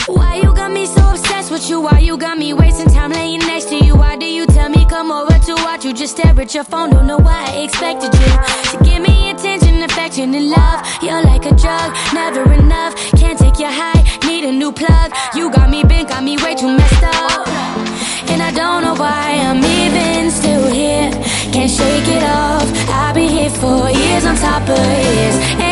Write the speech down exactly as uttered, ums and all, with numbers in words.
Why you got me so obsessed with you? Why you got me wasting time laying next to you? Why do you tell me come over to watch you? Just stare at your phone, don't know why I expected you to give me attention, affection, and love. You're like a drug, never enough. Can't take your high, need a new plug. You got me bent, got me way too messed up. And I don't know why I'm even still here. Can't shake it off. I've been here for years on top of years.